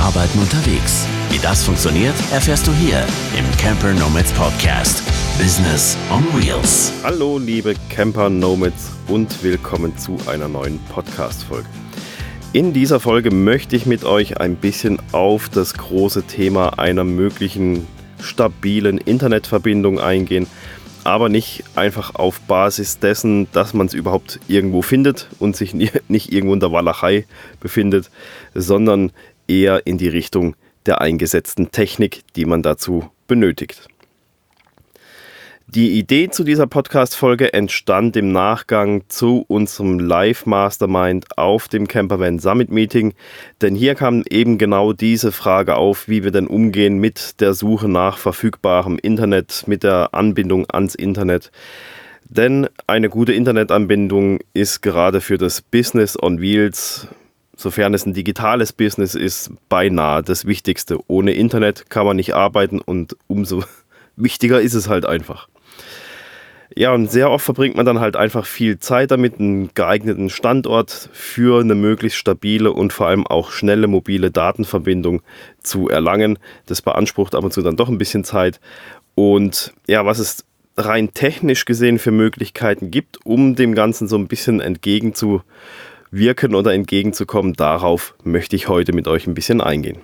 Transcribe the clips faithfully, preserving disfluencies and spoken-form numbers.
Arbeiten unterwegs. Wie das funktioniert, erfährst du hier im Camper Nomads Podcast. Business on Wheels. Hallo liebe Camper Nomads und willkommen zu einer neuen Podcast-Folge. In dieser Folge möchte ich mit euch ein bisschen auf das große Thema einer möglichen stabilen Internetverbindung eingehen, aber nicht einfach auf Basis dessen, dass man es überhaupt irgendwo findet und sich nicht irgendwo in der Walachei befindet, sondern eher in die Richtung der eingesetzten Technik, die man dazu benötigt. Die Idee zu dieser Podcast-Folge entstand im Nachgang zu unserem Live-Mastermind auf dem Campervan Summit Meeting, denn hier kam eben genau diese Frage auf, wie wir denn umgehen mit der Suche nach verfügbarem Internet, mit der Anbindung ans Internet. Denn eine gute Internetanbindung ist gerade für das Business on Wheels, sofern es ein digitales Business ist, beinahe das Wichtigste. Ohne Internet kann man nicht arbeiten und umso wichtiger ist es halt einfach. Ja, und sehr oft verbringt man dann halt einfach viel Zeit damit, einen geeigneten Standort für eine möglichst stabile und vor allem auch schnelle mobile Datenverbindung zu erlangen. Das beansprucht ab und zu dann doch ein bisschen Zeit. Und ja, was es rein technisch gesehen für Möglichkeiten gibt, um dem Ganzen so ein bisschen entgegenzuwirken oder entgegenzukommen, darauf möchte ich heute mit euch ein bisschen eingehen.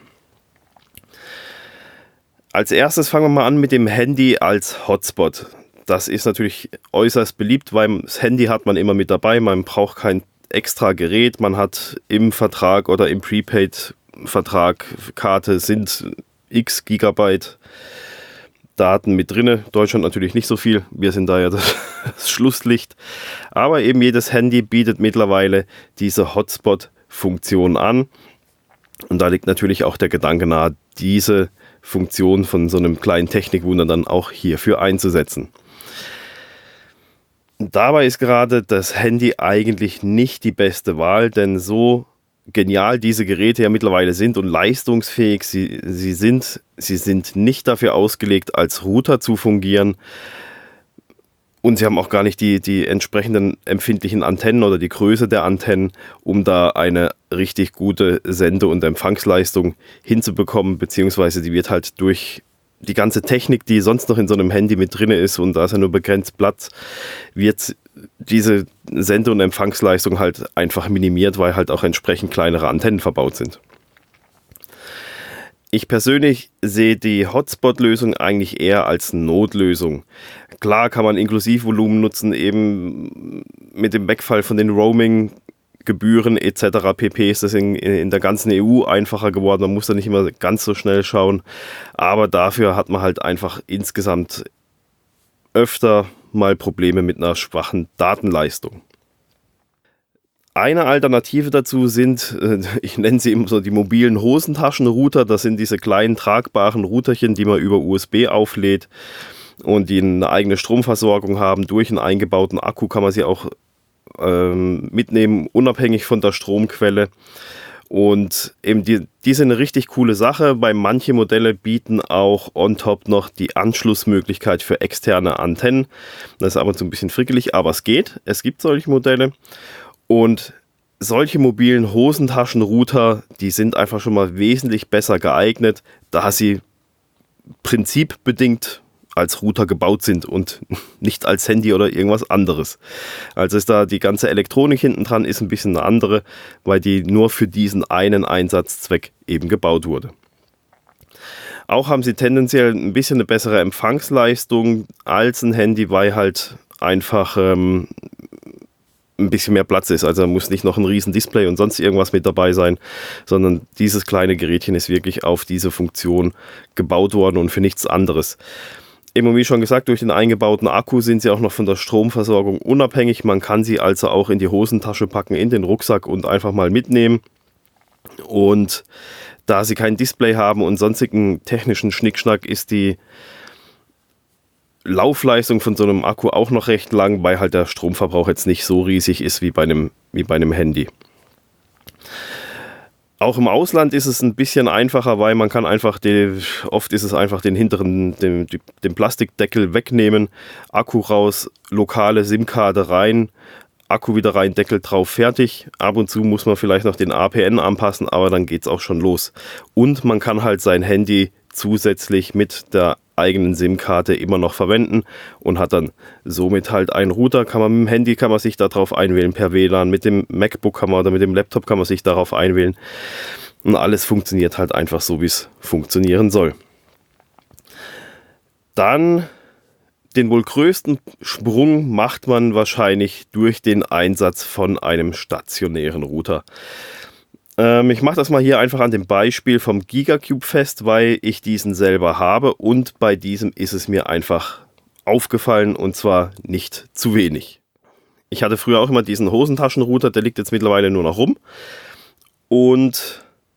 Als erstes fangen wir mal an mit dem Handy als Hotspot. Das ist natürlich äußerst beliebt, weil das Handy hat man immer mit dabei. Man braucht kein extra Gerät. Man hat im Vertrag oder im Prepaid-Vertrag Karte sind x Gigabyte Daten mit drin. Deutschland natürlich nicht so viel. Wir sind da ja das, das Schlusslicht. Aber eben jedes Handy bietet mittlerweile diese Hotspot-Funktion an. Und da liegt natürlich auch der Gedanke nahe, diese Funktion von so einem kleinen Technikwunder dann auch hierfür einzusetzen. Dabei ist gerade das Handy eigentlich nicht die beste Wahl, denn so genial diese Geräte ja mittlerweile sind und leistungsfähig sie, sie sind, sie sind nicht dafür ausgelegt, als Router zu fungieren. Und sie haben auch gar nicht die, die entsprechenden empfindlichen Antennen oder die Größe der Antennen, um da eine richtig gute Sende- und Empfangsleistung hinzubekommen, beziehungsweise die wird halt durch die ganze Technik, die sonst noch in so einem Handy mit drin ist und da ist ja nur begrenzt Platz, wird diese Sende- und Empfangsleistung halt einfach minimiert, weil halt auch entsprechend kleinere Antennen verbaut sind. Ich persönlich sehe die Hotspot-Lösung eigentlich eher als Notlösung. Klar kann man Inklusivvolumen nutzen, eben mit dem Wegfall von den Roaming-Gebühren et cetera pp. Ist das in, in der ganzen E U einfacher geworden. Man muss da nicht immer ganz so schnell schauen. Aber dafür hat man halt einfach insgesamt öfter mal Probleme mit einer schwachen Datenleistung. Eine Alternative dazu sind, ich nenne sie immer so die mobilen Hosentaschenrouter. Das sind diese kleinen tragbaren Routerchen, die man über U S B auflädt und die eine eigene Stromversorgung haben. Durch einen eingebauten Akku kann man sie auch ähm, mitnehmen, unabhängig von der Stromquelle. Und eben die, die sind eine richtig coole Sache, weil manche Modelle bieten auch on top noch die Anschlussmöglichkeit für externe Antennen. Das ist aber so ein bisschen frickelig, aber es geht. Es gibt solche Modelle. Und solche mobilen Hosentaschenrouter, die sind einfach schon mal wesentlich besser geeignet, da sie prinzipbedingt als Router gebaut sind und nicht als Handy oder irgendwas anderes. Also ist da die ganze Elektronik hinten dran ist ein bisschen eine andere, weil die nur für diesen einen Einsatzzweck eben gebaut wurde. Auch haben sie tendenziell ein bisschen eine bessere Empfangsleistung als ein Handy, weil halt einfach ähm, ein bisschen mehr Platz ist. Also muss nicht noch ein riesen Display und sonst irgendwas mit dabei sein, sondern dieses kleine Gerätchen ist wirklich auf diese Funktion gebaut worden und für nichts anderes. Eben wie schon gesagt, durch den eingebauten Akku sind sie auch noch von der Stromversorgung unabhängig. Man kann sie also auch in die Hosentasche packen, in den Rucksack und einfach mal mitnehmen. Und da sie kein Display haben und sonstigen technischen Schnickschnack, ist die Laufleistung von so einem Akku auch noch recht lang, weil halt der Stromverbrauch jetzt nicht so riesig ist wie bei einem, wie bei einem Handy. Auch im Ausland ist es ein bisschen einfacher, weil man kann einfach, die, oft ist es einfach den hinteren, den, den Plastikdeckel wegnehmen, Akku raus, lokale SIM-Karte rein, Akku wieder rein, Deckel drauf, fertig. Ab und zu muss man vielleicht noch den A P N anpassen, aber dann geht es auch schon los. Und man kann halt sein Handy zusätzlich mit der eigenen SIM-Karte immer noch verwenden und hat dann somit halt einen Router. Kann man mit dem Handy kann man sich darauf einwählen per W L A N, mit dem MacBook kann man oder mit dem Laptop kann man sich darauf einwählen. Und alles funktioniert halt einfach so, wie es funktionieren soll. Dann den wohl größten Sprung macht man wahrscheinlich durch den Einsatz von einem stationären Router. Ähm, ich mache das mal hier einfach an dem Beispiel vom GigaCube fest, weil ich diesen selber habe und bei diesem ist es mir einfach aufgefallen und zwar nicht zu wenig. Ich hatte früher auch immer diesen Hosentaschenrouter, der liegt jetzt mittlerweile nur noch rum und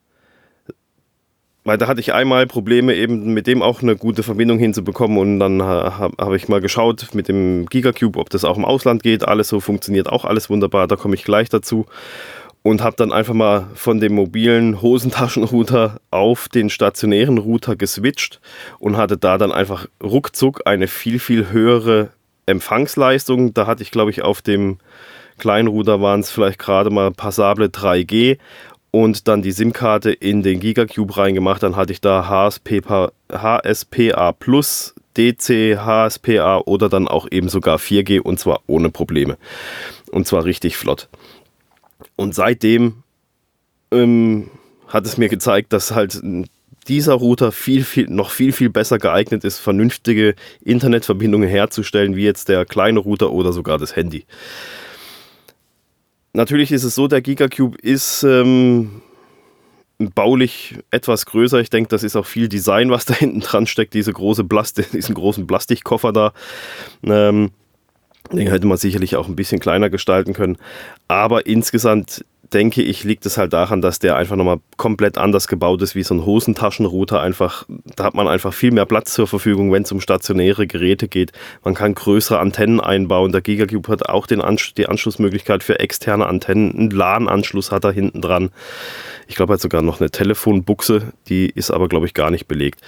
weil da hatte ich einmal Probleme eben mit dem auch eine gute Verbindung hinzubekommen und dann habe hab ich mal geschaut mit dem GigaCube, ob das auch im Ausland geht. Alles so funktioniert auch alles wunderbar, da komme ich gleich dazu. Und habe dann einfach mal von dem mobilen Hosentaschenrouter auf den stationären Router geswitcht und hatte da dann einfach ruckzuck eine viel, viel höhere Empfangsleistung. Da hatte ich, glaube ich, auf dem kleinen Router waren es vielleicht gerade mal passable drei G und dann die SIM-Karte in den GigaCube reingemacht. Dann hatte ich da H S P A plus, D C, H S P A oder dann auch eben sogar vier G und zwar ohne Probleme. Und zwar richtig flott. Und seitdem ähm, hat es mir gezeigt, dass halt dieser Router viel, viel, noch viel, viel besser geeignet ist, vernünftige Internetverbindungen herzustellen, wie jetzt der kleine Router oder sogar das Handy. Natürlich ist es so, der GigaCube ist ähm, baulich etwas größer. Ich denke, das ist auch viel Design, was da hinten dran steckt, diese große Plastik, diesen großen Plastikkoffer da. Ähm, Den hätte man sicherlich auch ein bisschen kleiner gestalten können. Aber insgesamt denke ich, liegt es halt daran, dass der einfach nochmal komplett anders gebaut ist wie so ein Hosentaschenrouter. Einfach, da hat man einfach viel mehr Platz zur Verfügung, wenn es um stationäre Geräte geht. Man kann größere Antennen einbauen. Der GigaCube hat auch den Ansch- die Anschlussmöglichkeit für externe Antennen. Einen L A N-Anschluss hat er hinten dran. Ich glaube, er hat sogar noch eine Telefonbuchse. Die ist aber, glaube ich, gar nicht belegt.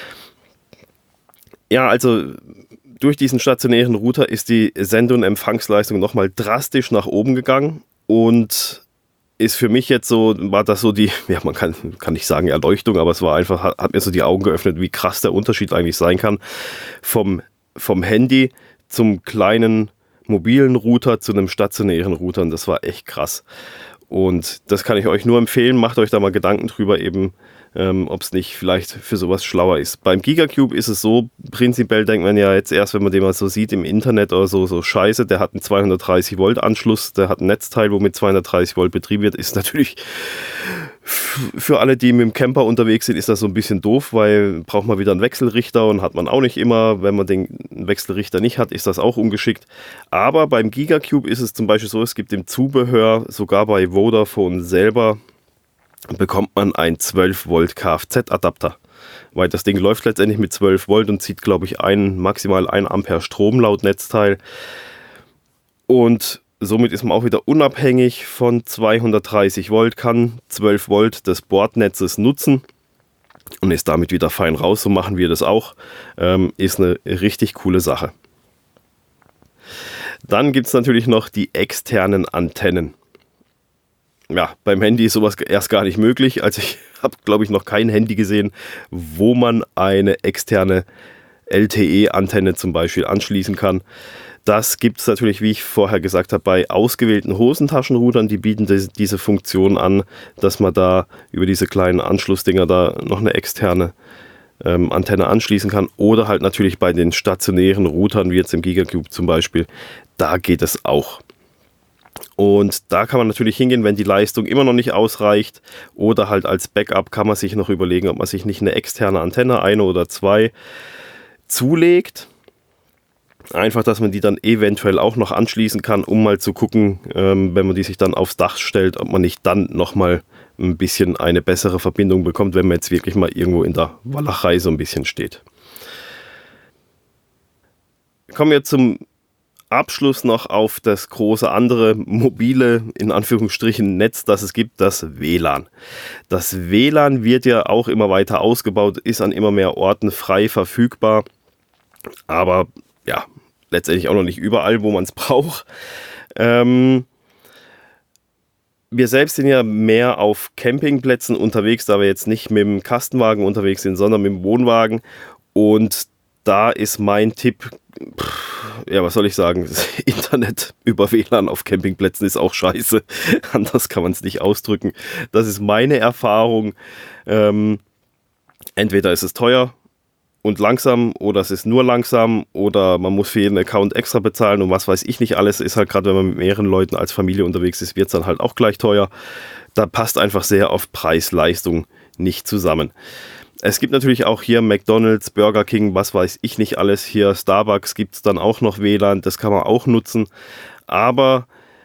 Ja, also durch diesen stationären Router ist die Sende- und Empfangsleistung nochmal drastisch nach oben gegangen und ist für mich jetzt so, war das so die, ja man kann, kann nicht sagen Erleuchtung, aber es war einfach, hat mir so die Augen geöffnet, wie krass der Unterschied eigentlich sein kann vom, vom Handy zum kleinen mobilen Router zu einem stationären Router und das war echt krass. Und das kann ich euch nur empfehlen, macht euch da mal Gedanken drüber eben, Ähm, ob es nicht vielleicht für sowas schlauer ist. Beim GigaCube ist es so, prinzipiell denkt man ja jetzt erst, wenn man den mal so sieht im Internet oder so, so scheiße, der hat einen zweihundertdreißig Volt Anschluss, der hat ein Netzteil, wo mit zweihundertdreißig Volt betrieben wird, ist natürlich für alle, die mit dem Camper unterwegs sind, ist das so ein bisschen doof, weil braucht man wieder einen Wechselrichter und hat man auch nicht immer. Wenn man den Wechselrichter nicht hat, ist das auch ungeschickt. Aber beim GigaCube ist es zum Beispiel so, es gibt im Zubehör, sogar bei Vodafone selber, bekommt man einen zwölf Volt Kfz-Adapter. Weil das Ding läuft letztendlich mit zwölf Volt und zieht, glaube ich, ein, maximal ein Ampere Strom laut Netzteil. Und somit ist man auch wieder unabhängig von zweihundertdreißig Volt, kann zwölf Volt des Bordnetzes nutzen und ist damit wieder fein raus. So machen wir das auch. Ähm, ist eine richtig coole Sache. Dann gibt es natürlich noch die externen Antennen. Ja, beim Handy ist sowas erst gar nicht möglich. Also ich habe, glaube ich, noch kein Handy gesehen, wo man eine externe L T E-Antenne zum Beispiel anschließen kann. Das gibt es natürlich, wie ich vorher gesagt habe, bei ausgewählten Hosentaschenroutern. Die bieten diese Funktion an, dass man da über diese kleinen Anschlussdinger da noch eine externe ähm, Antenne anschließen kann. Oder halt natürlich bei den stationären Routern, wie jetzt im GigaCube zum Beispiel, da geht es auch. Und da kann man natürlich hingehen, wenn die Leistung immer noch nicht ausreicht oder halt als Backup kann man sich noch überlegen, ob man sich nicht eine externe Antenne, eine oder zwei, zulegt. Einfach, dass man die dann eventuell auch noch anschließen kann, um mal zu gucken, ähm, wenn man die sich dann aufs Dach stellt, ob man nicht dann nochmal ein bisschen eine bessere Verbindung bekommt, wenn man jetzt wirklich mal irgendwo in der Walachei so ein bisschen steht. Kommen wir zum Abschluss noch auf das große andere mobile, in Anführungsstrichen, Netz, das es gibt, das W L A N. Das W L A N wird ja auch immer weiter ausgebaut, ist an immer mehr Orten frei verfügbar, aber ja, letztendlich auch noch nicht überall, wo man es braucht. Ähm, wir selbst sind ja mehr auf Campingplätzen unterwegs, da wir jetzt nicht mit dem Kastenwagen unterwegs sind, sondern mit dem Wohnwagen. Und da ist mein Tipp, pff, ja, was soll ich sagen, das Internet über W L A N auf Campingplätzen ist auch scheiße. Anders kann man es nicht ausdrücken. Das ist meine Erfahrung. Ähm, entweder ist es teuer und langsam oder es ist nur langsam oder man muss für jeden Account extra bezahlen und was weiß ich nicht alles. Ist halt gerade, wenn man mit mehreren Leuten als Familie unterwegs ist, wird es dann halt auch gleich teuer. Da passt einfach sehr oft Preis-Leistung nicht zusammen. Es gibt natürlich auch hier McDonald's, Burger King, was weiß ich nicht alles. Hier Starbucks gibt es dann auch noch W L A N, das kann man auch nutzen. Aber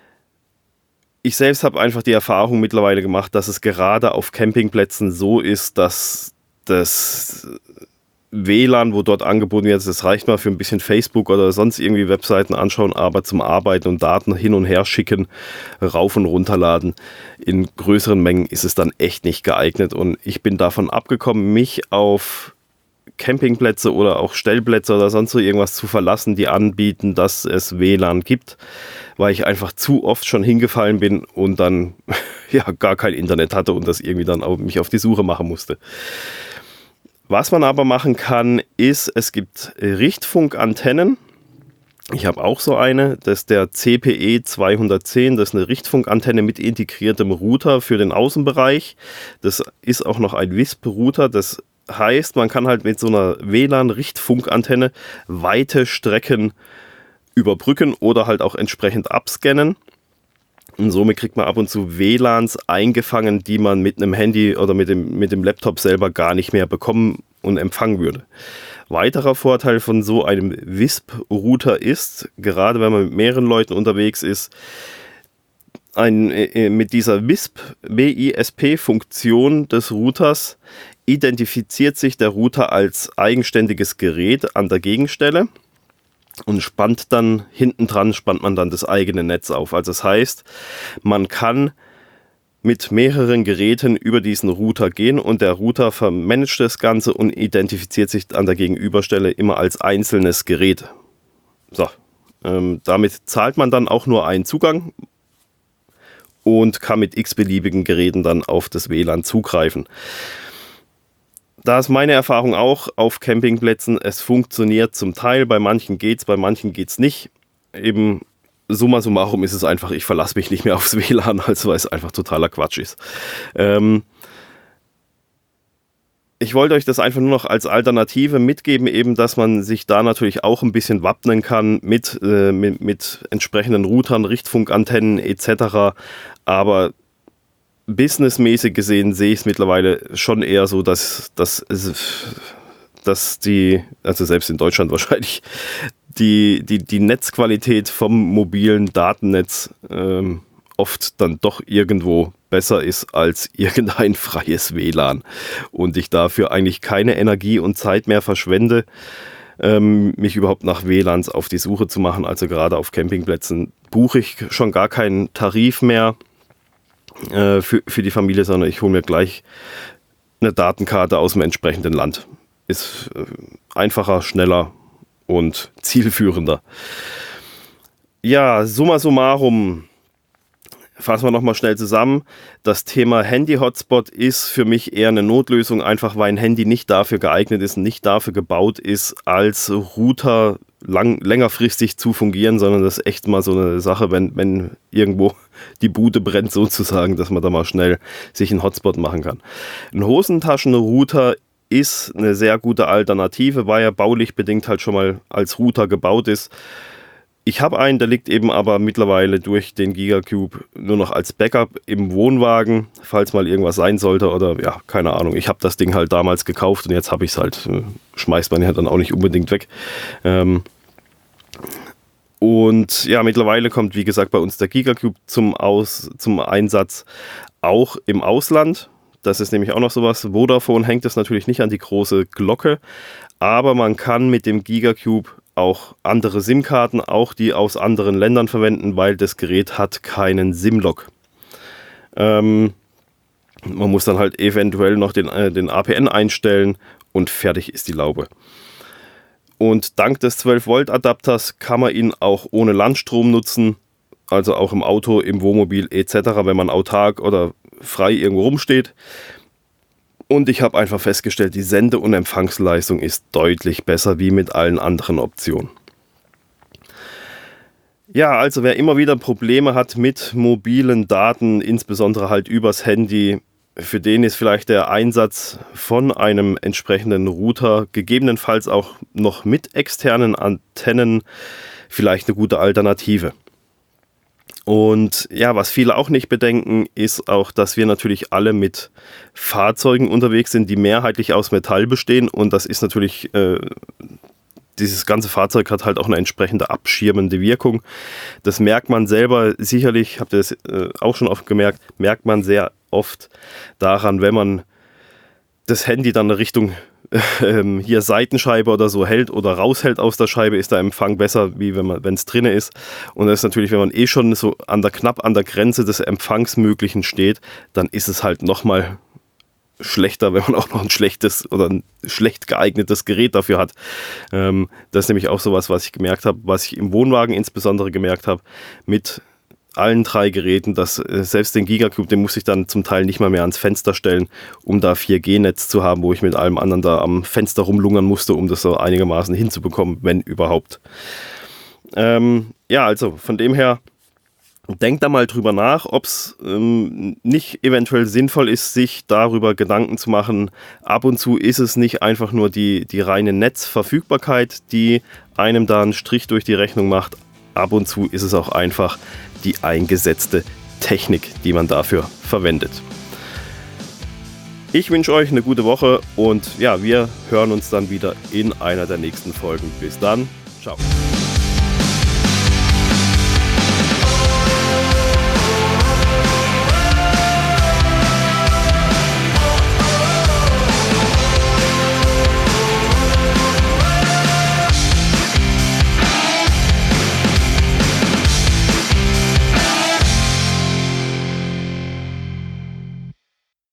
ich selbst habe einfach die Erfahrung mittlerweile gemacht, dass es gerade auf Campingplätzen so ist, dass das W L A N, wo dort angeboten wird, das reicht mal für ein bisschen Facebook oder sonst irgendwie Webseiten anschauen, aber zum Arbeiten und Daten hin und her schicken, rauf und runterladen, in größeren Mengen ist es dann echt nicht geeignet. Und ich bin davon abgekommen, mich auf Campingplätze oder auch Stellplätze oder sonst so irgendwas zu verlassen, die anbieten, dass es W L A N gibt, weil ich einfach zu oft schon hingefallen bin und dann ja gar kein Internet hatte und das irgendwie dann auch mich auf die Suche machen musste. Was man aber machen kann, ist, es gibt Richtfunkantennen. Ich habe auch so eine, das ist der C P E zweihundertzehn, das ist eine Richtfunkantenne mit integriertem Router für den Außenbereich. Das ist auch noch ein W I S P-Router, das heißt, man kann halt mit so einer W L A N-Richtfunkantenne weite Strecken überbrücken oder halt auch entsprechend abscannen. Und somit kriegt man ab und zu W L A Ns eingefangen, die man mit einem Handy oder mit dem, mit dem Laptop selber gar nicht mehr bekommen und empfangen würde. Weiterer Vorteil von so einem W I S P-Router ist, gerade wenn man mit mehreren Leuten unterwegs ist, ein, äh, mit dieser W I S P-Funktion des Routers identifiziert sich der Router als eigenständiges Gerät an der Gegenstelle und spannt dann, hinten dran spannt man dann das eigene Netz auf. Also das heißt, man kann mit mehreren Geräten über diesen Router gehen und der Router vermanagt das Ganze und identifiziert sich an der Gegenüberstelle immer als einzelnes Gerät. So, ähm, damit zahlt man dann auch nur einen Zugang und kann mit x-beliebigen Geräten dann auf das W L A N zugreifen. Da ist meine Erfahrung auch auf Campingplätzen, es funktioniert zum Teil, bei manchen geht's, bei manchen geht's nicht. Eben summa summarum ist es einfach, ich verlasse mich nicht mehr aufs W L A N, also weil es einfach totaler Quatsch ist. Ähm ich wollte euch das einfach nur noch als Alternative mitgeben, eben, dass man sich da natürlich auch ein bisschen wappnen kann mit, äh, mit, mit entsprechenden Routern, Richtfunkantennen et cetera. Aber businessmäßig gesehen sehe ich es mittlerweile schon eher so, dass, dass, dass die, also selbst in Deutschland wahrscheinlich, die, die, die Netzqualität vom mobilen Datennetz ähm, oft dann doch irgendwo besser ist als irgendein freies W L A N. Und ich dafür eigentlich keine Energie und Zeit mehr verschwende, ähm, mich überhaupt nach W L A Ns auf die Suche zu machen. Also gerade auf Campingplätzen buche ich schon gar keinen Tarif mehr Für, für die Familie, sondern ich hole mir gleich eine Datenkarte aus dem entsprechenden Land. Ist einfacher, schneller und zielführender. Ja, summa summarum, fassen wir nochmal schnell zusammen. Das Thema Handy-Hotspot ist für mich eher eine Notlösung, einfach weil ein Handy nicht dafür geeignet ist und nicht dafür gebaut ist, als Router lang, längerfristig zu fungieren, sondern das ist echt mal so eine Sache, wenn, wenn irgendwo die Bude brennt sozusagen, dass man da mal schnell sich einen Hotspot machen kann. Ein Hosentaschen-Router ist eine sehr gute Alternative, weil er baulich bedingt halt schon mal als Router gebaut ist. Ich habe einen, der liegt eben aber mittlerweile durch den GigaCube nur noch als Backup im Wohnwagen, falls mal irgendwas sein sollte oder ja, keine Ahnung. Ich habe das Ding halt damals gekauft und jetzt habe ich es halt, schmeißt man ja dann auch nicht unbedingt weg. Ähm und ja, mittlerweile kommt, wie gesagt, bei uns der GigaCube zum, Aus, zum Einsatz, auch im Ausland. Das ist nämlich auch noch sowas. Vodafone hängt es natürlich nicht an die große Glocke, aber man kann mit dem GigaCube auch andere SIM-Karten, auch die aus anderen Ländern verwenden, weil das Gerät hat keinen SIM-Lock. Ähm, man muss dann halt eventuell noch den, äh, den A P N einstellen und fertig ist die Laube. Und dank des zwölf Volt Adapters kann man ihn auch ohne Landstrom nutzen, also auch im Auto, im Wohnmobil et cetera, wenn man autark oder frei irgendwo rumsteht. Und ich habe einfach festgestellt, die Sende- und Empfangsleistung ist deutlich besser wie mit allen anderen Optionen. Ja, also wer immer wieder Probleme hat mit mobilen Daten, insbesondere halt übers Handy, für den ist vielleicht der Einsatz von einem entsprechenden Router, gegebenenfalls auch noch mit externen Antennen, vielleicht eine gute Alternative. Und ja, was viele auch nicht bedenken, ist auch, dass wir natürlich alle mit Fahrzeugen unterwegs sind, die mehrheitlich aus Metall bestehen. Und das ist natürlich, äh, dieses ganze Fahrzeug hat halt auch eine entsprechende abschirmende Wirkung. Das merkt man selber sicherlich, habt ihr das äh, auch schon oft gemerkt, merkt man sehr oft daran, wenn man das Handy dann in Richtung äh, hier Seitenscheibe oder so hält oder raushält aus der Scheibe, ist der Empfang besser, wie wenn man, wenn es drinne ist. Und das ist natürlich, wenn man eh schon so an der, knapp an der Grenze des Empfangsmöglichen steht, dann ist es halt nochmal schlechter, wenn man auch noch ein schlechtes oder ein schlecht geeignetes Gerät dafür hat. Ähm, das ist nämlich auch sowas, was ich gemerkt habe, was ich im Wohnwagen insbesondere gemerkt habe, mit allen drei Geräten, dass äh, selbst den Gigacube, den muss ich dann zum Teil nicht mal mehr ans Fenster stellen, um da vier G Netz zu haben, wo ich mit allem anderen da am Fenster rumlungern musste, um das so einigermaßen hinzubekommen, wenn überhaupt. Ähm, ja, also von dem her, denkt da mal drüber nach, ob es ähm, nicht eventuell sinnvoll ist, sich darüber Gedanken zu machen. Ab und zu ist es nicht einfach nur die, die reine Netzverfügbarkeit, die einem da einen Strich durch die Rechnung macht. Ab und zu ist es auch einfach die eingesetzte Technik, die man dafür verwendet. Ich wünsche euch eine gute Woche und ja, wir hören uns dann wieder in einer der nächsten Folgen. Bis dann, ciao.